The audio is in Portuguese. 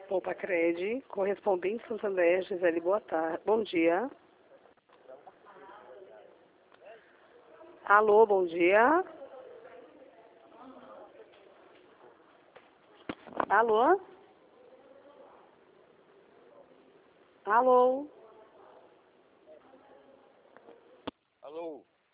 Opa, Cred, correspondente Santander, Gisele, boa tarde. Bom dia. Alô, bom dia. Alô? Alô? Alô?